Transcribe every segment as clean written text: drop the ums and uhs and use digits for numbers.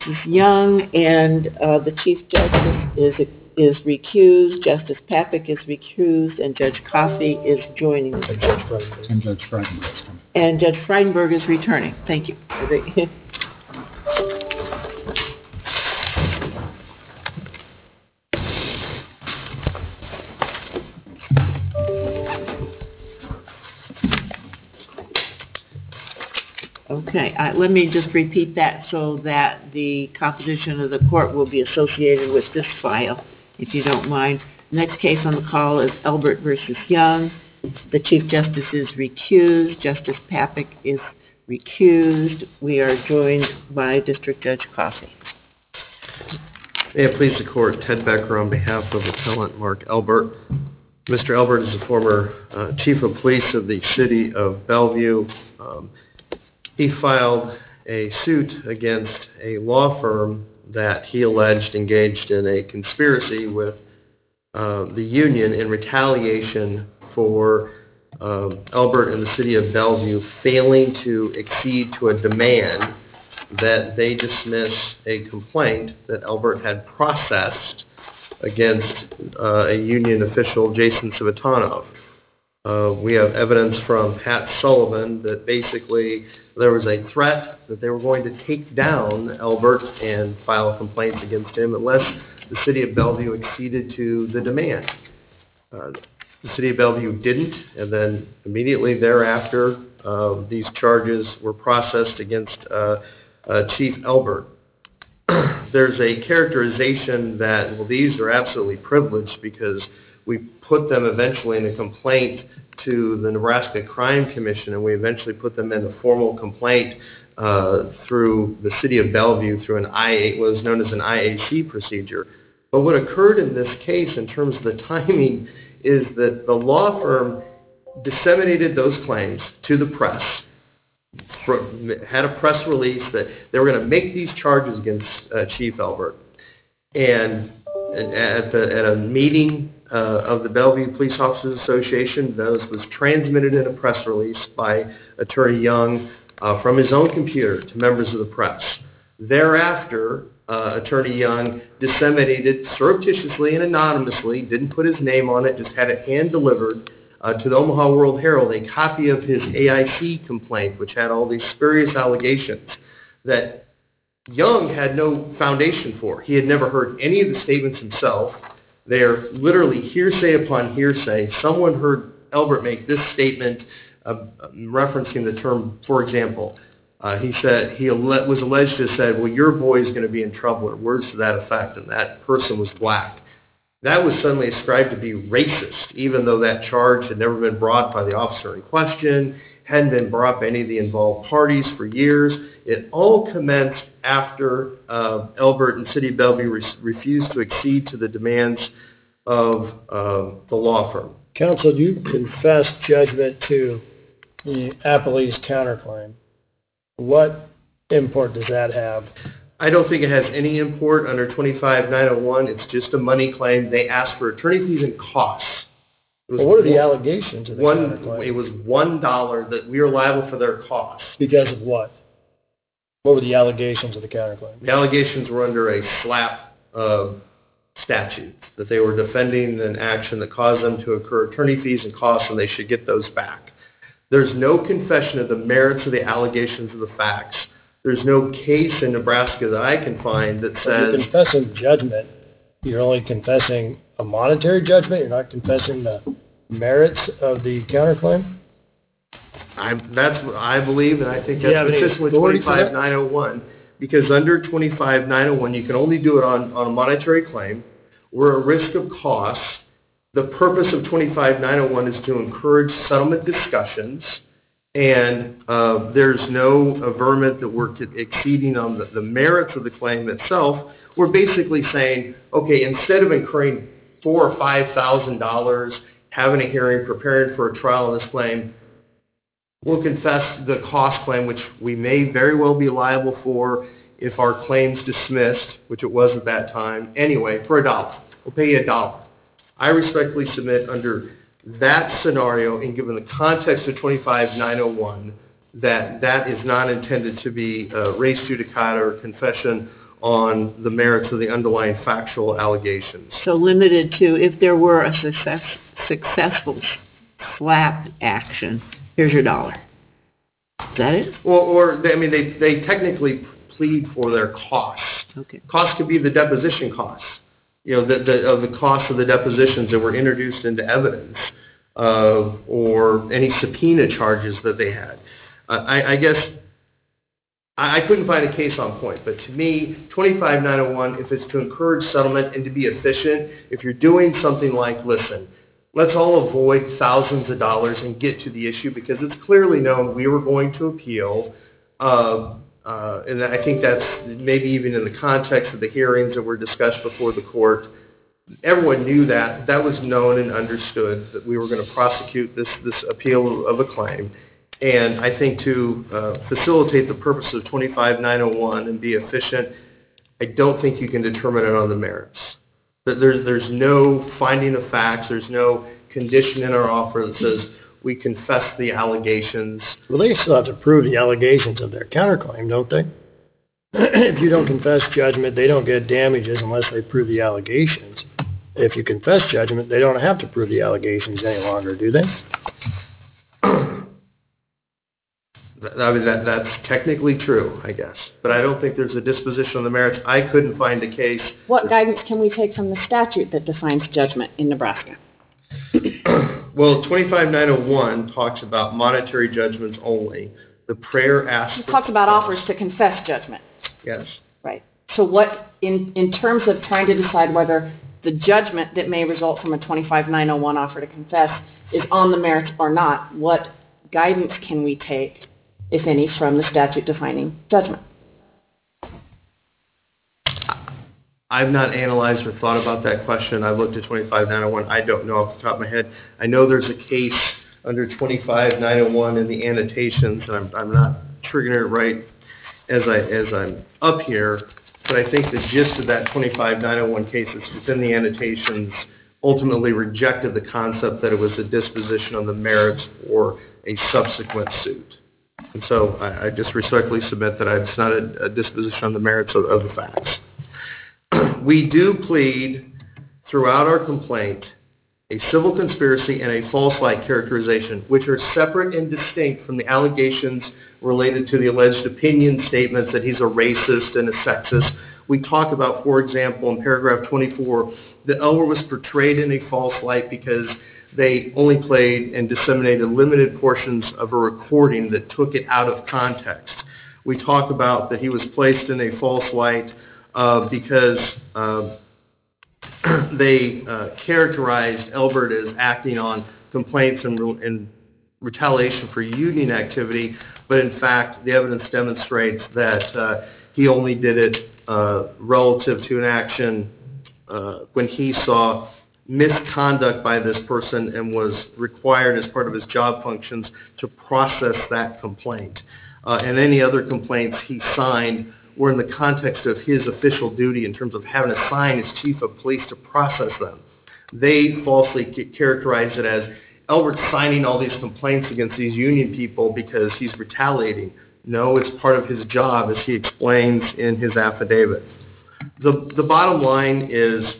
Young, and the Chief Justice is recused, Justice Papik is recused, and Judge Coffey is joining us. And Judge Frydenberg is coming. And Judge Frydenberg is returning. Thank you. Okay, let me just repeat that so that the composition of the court will be associated with this file, if you don't mind. Next case on the call is Elbert versus Young. The Chief Justice is recused. Justice Papik is recused. We are joined by District Judge Coffey. May it please the court, Ted Becker on behalf of appellant Mark Elbert. Mr. Elbert is the former chief of police of the city of Bellevue. He filed a suit against a law firm that he alleged engaged in a conspiracy with the union in retaliation for Elbert and the city of Bellevue failing to accede to a demand that they dismiss a complaint that Elbert had processed against a union official, Jason Civitanov. We have evidence from Pat Sullivan that basically there was a threat that they were going to take down Elbert and file complaints against him unless the city of Bellevue acceded to the demand. The city of Bellevue didn't, and then immediately thereafter these charges were processed against Chief Elbert. There's a characterization that, well, these are absolutely privileged because we put them eventually in a complaint to the Nebraska Crime Commission, and we eventually put them in a formal complaint through the city of Bellevue through what was known as an IAC procedure. But what occurred in this case in terms of the timing is that the law firm disseminated those claims to the press, had a press release that they were going to make these charges against Chief Elbert. And at a meeting of the Bellevue Police Officers Association, those was transmitted in a press release by Attorney Young from his own computer to members of the press. Thereafter, Attorney Young disseminated surreptitiously and anonymously, didn't put his name on it, just had it hand-delivered to the Omaha World Herald, a copy of his AIC complaint, which had all these spurious allegations that Young had no foundation for. He had never heard any of the statements himself. They're literally hearsay upon hearsay. Someone heard Elbert make this statement referencing the term, for example, he was alleged to have said, well, your boy is going to be in trouble, or words to that effect, and that person was black. That was suddenly ascribed to be racist, even though that charge had never been brought by the officer in question, hadn't been brought by any of the involved parties for years. It all commenced after Elbert and City of Bellevue refused to accede to the demands of the law firm. Counsel, you confessed judgment to the appellee's counterclaim. What import does that have? I don't think it has any import under 25901. It's just a money claim. They asked for attorney fees and costs. Well, what are the allegations of the counterclaim? It was $1 that we are liable for their costs. Because of what? What were the allegations of the counterclaim? The allegations were under a SLAPP statute, that they were defending an action that caused them to incur attorney fees and costs, and they should get those back. There's no confession of the merits of the allegations of the facts. There's no case in Nebraska that I can find that says... You're confessing judgment. You're only confessing a monetary judgment? You're not confessing the merits of the counterclaim? That's what I believe, and I think that's consistent with 25901. Because under 25901, you can only do it on a monetary claim. We're at risk of costs. The purpose of 25901 is to encourage settlement discussions, and there's no averment that we're exceeding on the merits of the claim itself. We're basically saying, okay, instead of incurring $4,000 or $5,000, having a hearing, preparing for a trial on this claim, we'll confess the cost claim, which we may very well be liable for if our claim's dismissed, which it was at that time. Anyway, for $1. We'll pay you $1. I respectfully submit under that scenario, and given the context of 25901, that is not intended to be res judicata or confession on the merits of the underlying factual allegations. So limited to if there were a successful SLAPP action, here's your dollar. Is that it? They technically plead for their costs. Okay. Costs could be the deposition costs, of the cost of the depositions that were introduced into evidence, or any subpoena charges that they had. I guess I couldn't find a case on point, but to me, 25901, if it's to encourage settlement and to be efficient, if you're doing something like, listen, let's all avoid thousands of dollars and get to the issue, because it's clearly known we were going to appeal, and I think that's maybe even in the context of the hearings that were discussed before the court. Everyone knew that. That was known and understood, that we were going to prosecute this appeal of a claim. And I think to facilitate the purpose of 25901 and be efficient, I don't think you can determine it on the merits. There's no finding of facts. There's no condition in our offer that says we confess the allegations. Well, they still have to prove the allegations of their counterclaim, don't they? If you don't confess judgment, they don't get damages unless they prove the allegations. If you confess judgment, they don't have to prove the allegations any longer, do they? That's technically true, I guess. But I don't think there's a disposition on the merits. I couldn't find a case. What guidance can we take from the statute that defines judgment in Nebraska? Well, 25901 talks about monetary judgments only. The prayer asks... It talks about offers to confess judgment. Yes. Right. So what, in terms of trying to decide whether the judgment that may result from a 25901 offer to confess is on the merits or not, what guidance can we take, if any, from the statute defining judgment? I've not analyzed or thought about that question. I've looked at 25901. I don't know off the top of my head. I know there's a case under 25901 in the annotations, and I'm not triggering it right as I'm up here, but I think the gist of that 25901 case is within the annotations ultimately rejected the concept that it was a disposition on the merits or a subsequent suit. And so I just respectfully submit that it's not a disposition on the merits of the facts. We do plead throughout our complaint a civil conspiracy and a false light characterization, which are separate and distinct from the allegations related to the alleged opinion statements that he's a racist and a sexist. We talk about, for example, in paragraph 24, that Elmer was portrayed in a false light because they only played and disseminated limited portions of a recording that took it out of context. We talk about that he was placed in a false light because they characterized Elbert as acting on complaints and retaliation for union activity, but in fact the evidence demonstrates that he only did it relative to an action when he saw misconduct by this person and was required as part of his job functions to process that complaint. And any other complaints he signed were in the context of his official duty in terms of having assigned his chief of police to process them. They falsely characterized it as Elbert signing all these complaints against these union people because he's retaliating. No, it's part of his job, as he explains in his affidavit. The bottom line is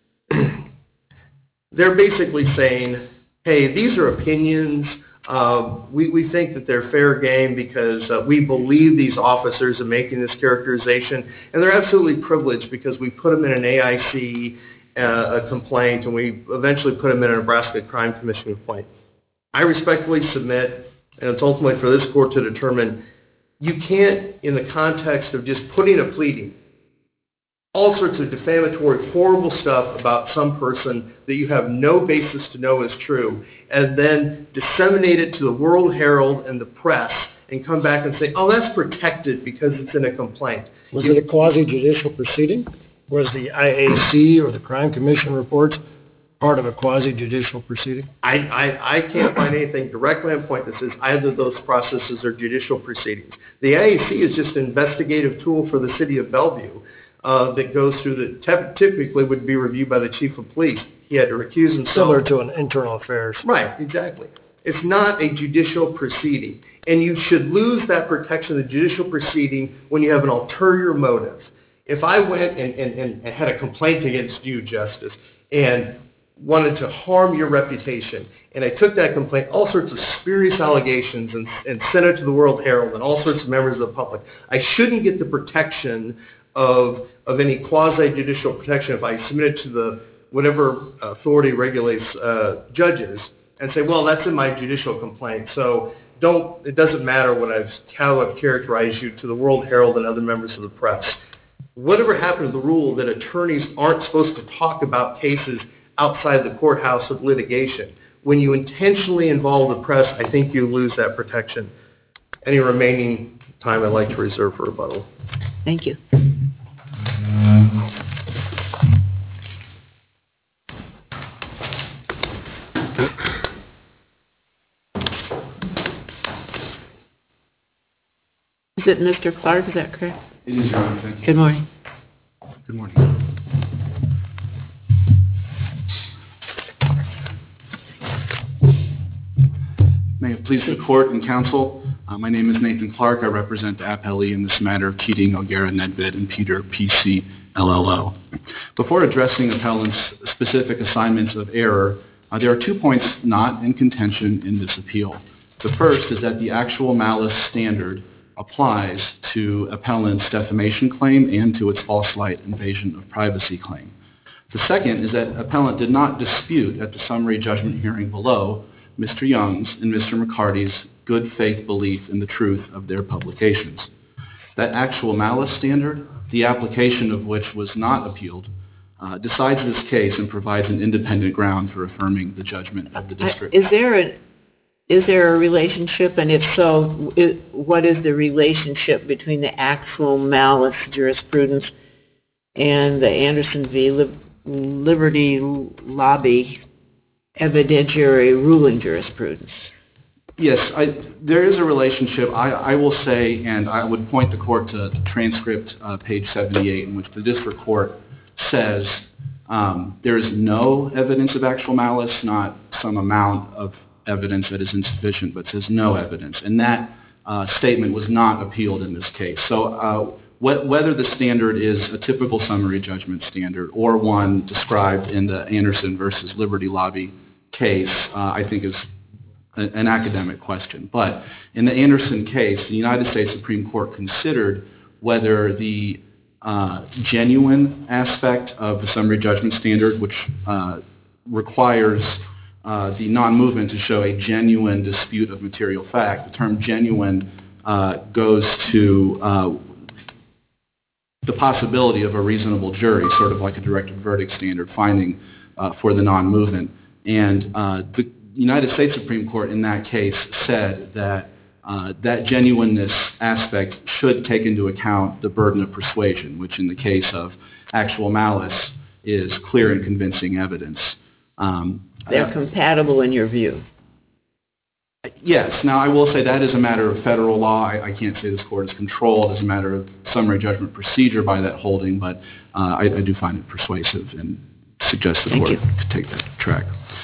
they're basically saying, hey, these are opinions. We think that they're fair game because we believe these officers are making this characterization, and they're absolutely privileged because we put them in an AIC complaint, and we eventually put them in a Nebraska Crime Commission complaint. I respectfully submit, and it's ultimately for this court to determine, you can't, in the context of just putting a pleading, all sorts of defamatory, horrible stuff about some person that you have no basis to know is true, and then disseminate it to the World Herald and the press and come back and say, oh, that's protected because it's in a complaint. Was it a quasi-judicial proceeding? Was the IAC or the Crime Commission reports part of a quasi-judicial proceeding? I can't find anything directly on point that says either of those processes are judicial proceedings. The IAC is just an investigative tool for the city of Bellevue that goes through that typically would be reviewed by the chief of police. He had to recuse himself. Similar to an internal affairs. Right, exactly. It's not a judicial proceeding. And you should lose that protection of the judicial proceeding when you have an ulterior motive. If I went and had a complaint against you, Justice, and wanted to harm your reputation, and I took that complaint, all sorts of spurious allegations, and sent it to the World Herald and all sorts of members of the public, I shouldn't get the protection of any quasi-judicial protection if I submit it to the whatever authority regulates judges and say, well, that's in my judicial complaint, so it doesn't matter how I've characterized you to the World Herald and other members of the press. Whatever happened to the rule that attorneys aren't supposed to talk about cases outside the courthouse of litigation? When you intentionally involve the press, I think you lose that protection. Any remaining time I'd like to reserve for rebuttal. Thank you. Is it Mr. Clark, is that correct? It is, Your Honor. Thank you. Good morning. Good morning. May it please the court and counsel, my name is Nathan Clark. I represent the appellee in this matter, Keating, O'Gara, Nedved, and Peter, P.C., LLO. Before addressing appellant's specific assignments of error, there are 2 points not in contention in this appeal. The first is that the actual malice standard applies to appellant's defamation claim and to its false light invasion of privacy claim. The second is that appellant did not dispute at the summary judgment hearing below Mr. Young's and Mr. McCarty's good faith belief in the truth of their publications. That actual malice standard, the application of which was not appealed, decides this case and provides an independent ground for affirming the judgment of the district. Is there a relationship, and if so, what is the relationship between the actual malice jurisprudence and the Anderson v. Liberty Lobby evidentiary ruling jurisprudence? Yes, there is a relationship. I will say, and I would point the court to transcript page 78, in which the district court says there is no evidence of actual malice, not some amount of evidence that is insufficient, but says no evidence. And that statement was not appealed in this case. So whether the standard is a typical summary judgment standard or one described in the Anderson versus Liberty Lobby case, I think is an academic question. But in the Anderson case, the United States Supreme Court considered whether the genuine aspect of the summary judgment standard, which requires the non-movement to show a genuine dispute of material fact. The term genuine goes to the possibility of a reasonable jury, sort of like a directed verdict standard finding for the non-movement. And the United States Supreme Court in that case said that that genuineness aspect should take into account the burden of persuasion, which in the case of actual malice is clear and convincing evidence. They're compatible in your view? Yes. Now, I will say that is a matter of federal law. I can't say this court is controlled as a matter of summary judgment procedure by that holding, but I do find it persuasive and suggest the court could take that track.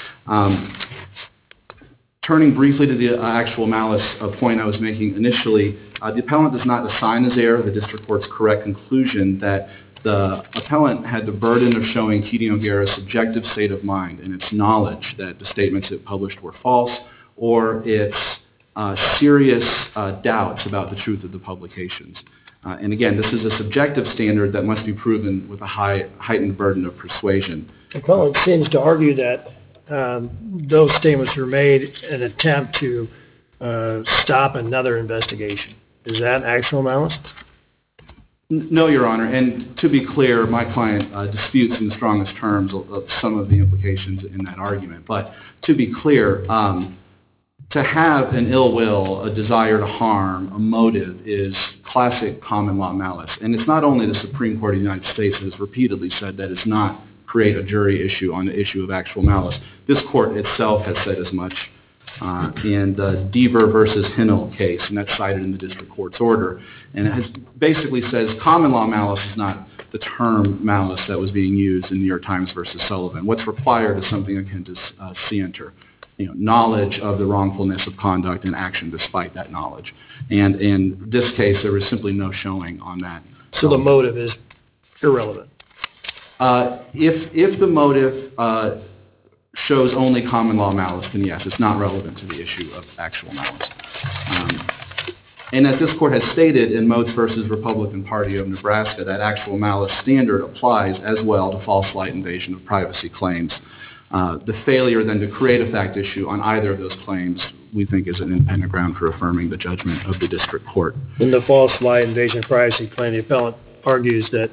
Turning briefly to the actual malice point I was making initially, the appellant does not assign as error the district court's correct conclusion that the appellant had the burden of showing Keating O'Gara's subjective state of mind and its knowledge that the statements it published were false, or its serious doubts about the truth of the publications. And again, this is a subjective standard that must be proven with a heightened burden of persuasion. The appellant seems to argue that those statements were made in an attempt to stop another investigation. Is that actual malice? No, Your Honor. And to be clear, my client disputes in the strongest terms of some of the implications in that argument. But to be clear, to have an ill will, a desire to harm, a motive is classic common law malice. And it's not only the Supreme Court of the United States that has repeatedly said that it's not create a jury issue on the issue of actual malice. This court itself has said as much in the Deaver versus Hinnell case, and that's cited in the district court's order. And it basically says common law malice is not the term malice that was being used in New York Times versus Sullivan. What's required is something akin to scienter, knowledge of the wrongfulness of conduct and action despite that knowledge. And in this case, there was simply no showing on that. So the motive is irrelevant. If the motive shows only common law malice, then yes, it's not relevant to the issue of actual malice. And as this court has stated in Moats versus Republican Party of Nebraska, that actual malice standard applies as well to false light invasion of privacy claims. The failure then to create a fact issue on either of those claims, we think, is an independent ground for affirming the judgment of the district court. In the false light invasion of privacy claim, the appellant argues that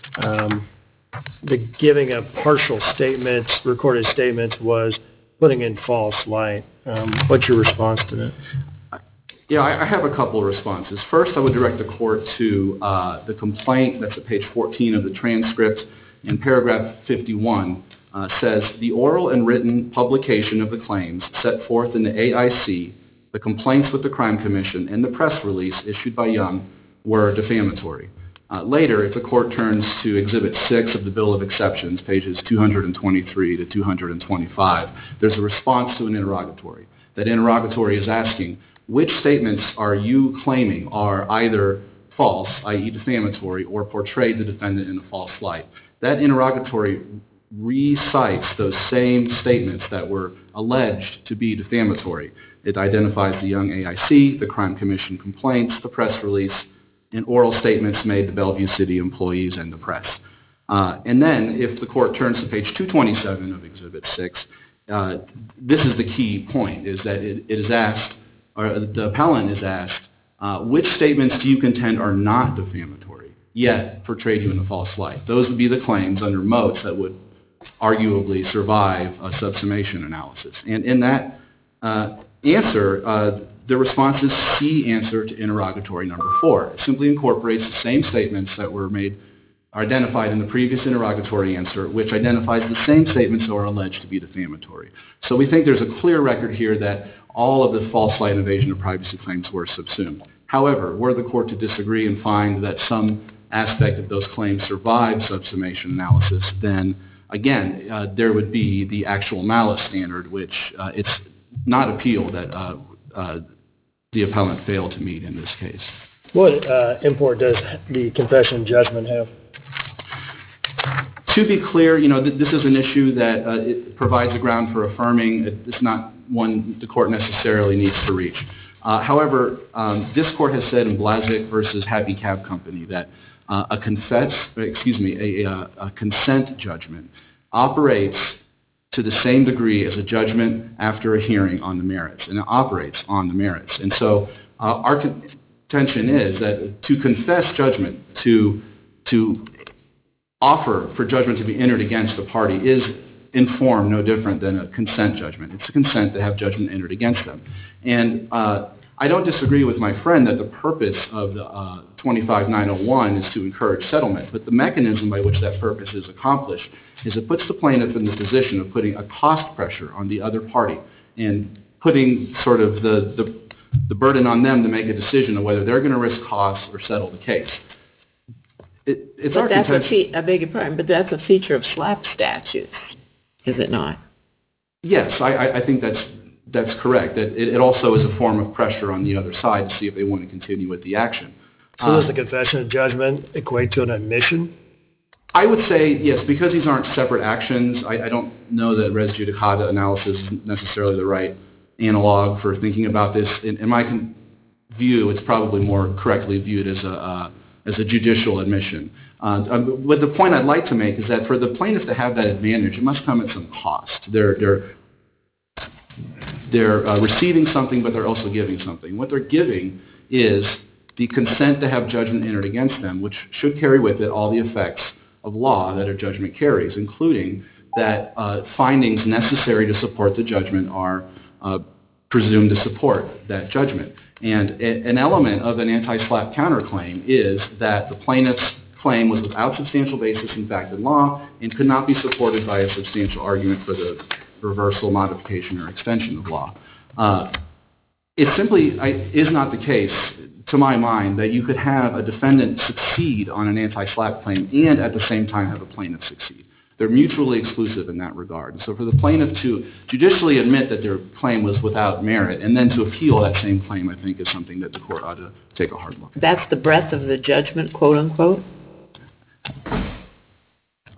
the giving of partial statements, recorded statements, was putting in false light. What's your response to that? Yeah, I have a couple of responses. First, I would direct the court to the complaint that's at page 14 of the transcript. In paragraph 51, says, the oral and written publication of the claims set forth in the AIC, the complaints with the Crime Commission, and the press release issued by Young were defamatory. Later, if the court turns to Exhibit 6 of the Bill of Exceptions, pages 223 to 225, there's a response to an interrogatory. That interrogatory is asking, which statements are you claiming are either false, i.e. defamatory, or portrayed the defendant in a false light? That interrogatory recites those same statements that were alleged to be defamatory. It identifies the Young AIC, the Crime Commission complaints, the press release, and oral statements made to Bellevue City employees and the press. And then, if the court turns to page 227 of Exhibit 6, this is the key point, is that it is asked, or the appellant is asked, which statements do you contend are not defamatory, yet portrayed you in a false light? Those would be the claims under Moats that would arguably survive a subsummation analysis. And in that answer, the response is C answer to interrogatory number 4. It simply incorporates the same statements that were identified in the previous interrogatory answer, which identifies the same statements that were alleged to be defamatory. So we think there's a clear record here that all of the false light invasion of privacy claims were subsumed. However, were the court to disagree and find that some aspect of those claims survived subsummation analysis, then again, there would be the actual malice standard, which it's not appealed that the appellant failed to meet in this case. What import does the confession judgment have? To be clear, this is an issue that it provides a ground for affirming. It's not one the court necessarily needs to reach. However, this court has said in Blazek versus Happy Cab Company that a consent judgment operates to the same degree as a judgment after a hearing on the merits, and it operates on the merits. And so our contention is that to confess judgment, to offer for judgment to be entered against a party is in form no different than a consent judgment. It's a consent to have judgment entered against them. And I don't disagree with my friend that the purpose of the 25901 is to encourage settlement, but the mechanism by which that purpose is accomplished is it puts the plaintiff in the position of putting a cost pressure on the other party and putting sort of the burden on them to make a decision of whether they're going to risk costs or settle the case. It's our contention. I beg your pardon, but that's a feature of SLAPP statutes, is it not? Yes, I think that's correct. That it also is a form of pressure on the other side to see if they want to continue with the action. So does the confession of judgment equate to an admission? I would say yes, because these aren't separate actions. I don't know that res judicata analysis is necessarily the right analog for thinking about this. In my view, it's probably more correctly viewed as a judicial admission. But the point I'd like to make is that for the plaintiff to have that advantage, it must come at some cost. They're receiving something, but they're also giving something. What they're giving is the consent to have judgment entered against them, which should carry with it all the effects of law that a judgment carries, including that findings necessary to support the judgment are presumed to support that judgment. And an element of an anti-SLAPP counterclaim is that the plaintiff's claim was without substantial basis in fact and law and could not be supported by a substantial argument for the reversal, modification, or extension of law. It simply is not the case, to my mind, that you could have a defendant succeed on an anti-SLAPP claim and at the same time have a plaintiff succeed. They're mutually exclusive in that regard. So for the plaintiff to judicially admit that their claim was without merit and then to appeal that same claim, I think, is something that the court ought to take a hard look at. That's the breadth of the judgment, quote unquote?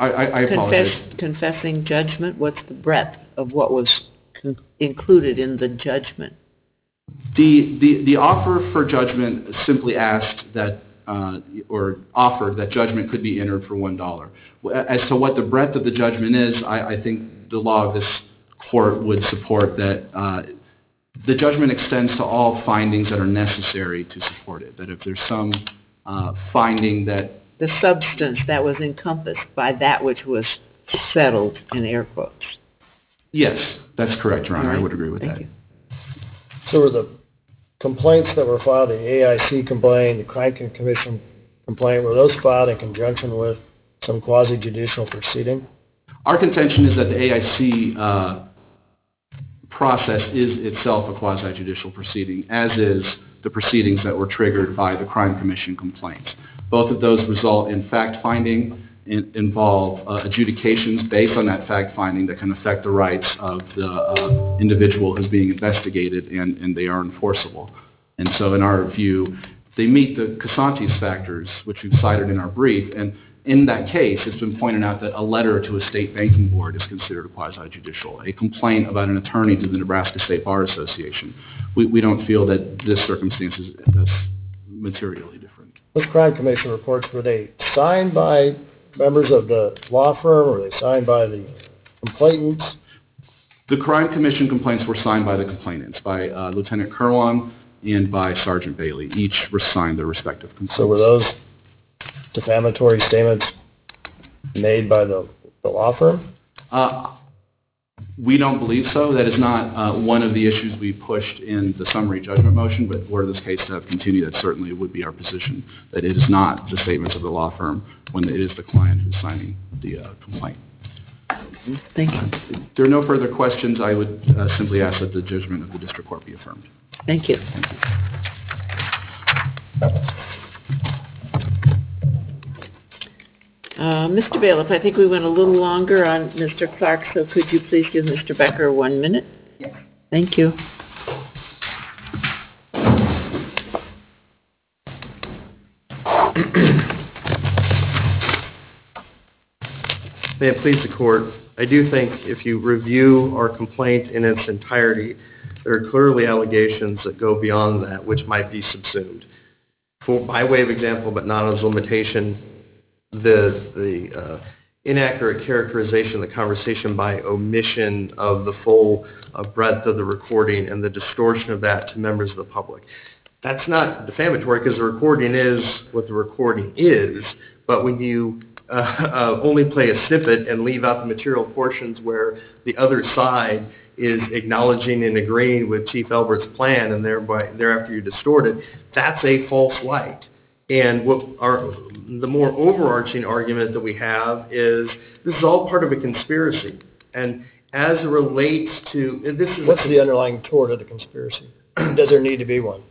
I apologize. Confessing judgment, what's the breadth of what was included in the judgment? The offer for judgment simply asked that, or offered that judgment could be entered for $1. As to what the breadth of the judgment is, I think the law of this court would support that the judgment extends to all findings that are necessary to support it. That if there's some finding that... The substance that was encompassed by that which was settled, in air quotes. Yes, that's correct, Your Honor. All right. I would agree with Thank that. you. So were the complaints that were filed, the AIC complaint, the Crime Commission complaint, were those filed in conjunction with some quasi-judicial proceeding? Our contention is that the AIC process is itself a quasi-judicial proceeding, as is the proceedings that were triggered by the Crime Commission complaints. Both of those result in fact-finding, involve adjudications based on that fact-finding that can affect the rights of the individual who's being investigated, and they are enforceable. And so in our view, they meet the Casantes factors, which we've cited in our brief, and in that case, it's been pointed out that a letter to a state banking board is considered a quasi-judicial. A complaint about an attorney to the Nebraska State Bar Association. We don't feel that this circumstance is materially different. Those Crime Commission reports, were they signed by members of the law firm, or were they signed by the complainants? The Crime Commission complaints were signed by the complainants, by Lieutenant Kerwin and by Sergeant Bailey. Each signed their respective complaints. So were those defamatory statements made by the law firm? We don't believe so. That is not one of the issues we pushed in the summary judgment motion, but were this case to have continued, that certainly would be our position, that it is not the statements of the law firm when it is the client who's signing the complaint. Thank you. If there are no further questions, I would simply ask that the judgment of the district court be affirmed. Thank you. Mr. Bailiff, I think we went a little longer on Mr. Clark, so could you please give Mr. Becker 1 minute? Yes. Thank you. May it please the court, I do think if you review our complaint in its entirety, there are clearly allegations that go beyond that, which might be subsumed. By way of example, but not as limitation, the inaccurate characterization of the conversation by omission of the full breadth of the recording and the distortion of that to members of the public. That's not defamatory because the recording is what the recording is, but when you only play a snippet and leave out the material portions where the other side is acknowledging and agreeing with Chief Elbert's plan and thereafter you distort it, that's a false light. And the more overarching argument that we have is this is all part of a conspiracy. And as it relates to... What's the underlying tort of the conspiracy? Does there need to be one?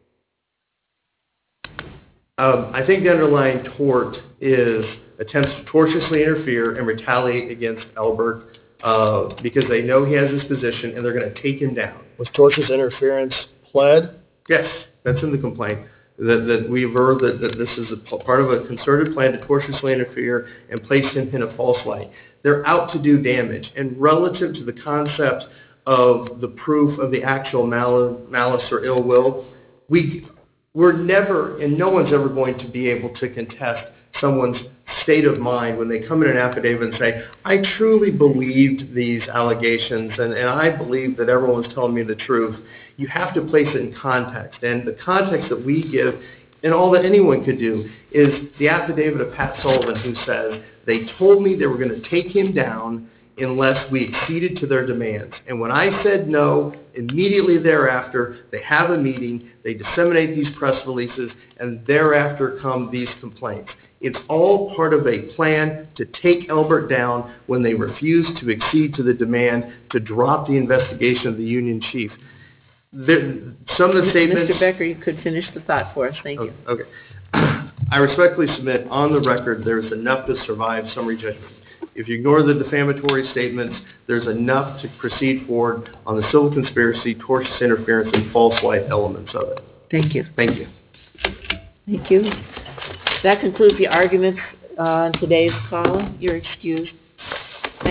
I think the underlying tort is attempts to tortiously interfere and retaliate against Elbert because they know he has his position and they're going to take him down. Was tortious interference pled? Yes, that's in the complaint. That we aver that this is a part of a concerted plan to tortiously interfere and place him in a false light. They're out to do damage. And relative to the concept of the proof of the actual malice or ill will, we're never, and no one's ever going to be able to contest someone's state of mind when they come in an affidavit and say, I truly believed these allegations and I believe that everyone's telling me the truth. You have to place it in context. And the context that we give, and all that anyone could do, is the affidavit of Pat Sullivan who says, they told me they were going to take him down unless we acceded to their demands. And when I said no, immediately thereafter, they have a meeting, they disseminate these press releases, and thereafter come these complaints. It's all part of a plan to take Elbert down when they refuse to accede to the demand to drop the investigation of the union chief. Some of the statements... Mr. Becker, you could finish the thought for us. Thank you. Okay. I respectfully submit on the record there's enough to survive summary judgment. If you ignore the defamatory statements, there's enough to proceed forward on the civil conspiracy, tortious interference, and false light elements of it. Thank you. Thank you. Thank you. That concludes the arguments on today's call. You're excused.